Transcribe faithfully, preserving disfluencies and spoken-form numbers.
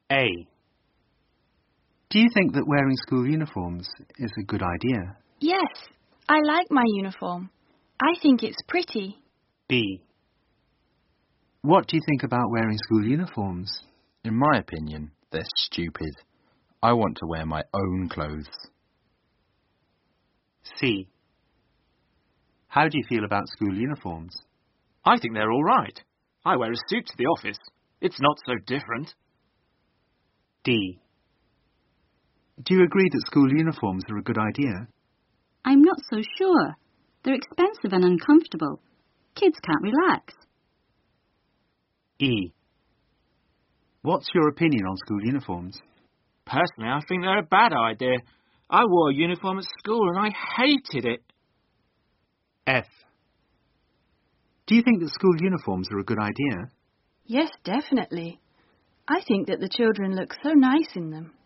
A. Do you think that wearing school uniforms is a good idea? Yes, I like my uniform. I think it's pretty. B. What do you think about wearing school uniforms? In my opinion, they're stupid. I want to wear my own clothes. C. How do you feel about school uniforms? I think they're all right. I wear a suit to the office. It's not so different. D. Do you agree that school uniforms are a good idea? I'm not so sure. They're expensive and uncomfortable. Kids can't relax. E. What's your opinion on school uniforms? Personally, I think they're a bad idea. I wore a uniform at school and I hated it. F. Do you think that school uniforms are a good idea? Yes, definitely. I think that the children look so nice in them.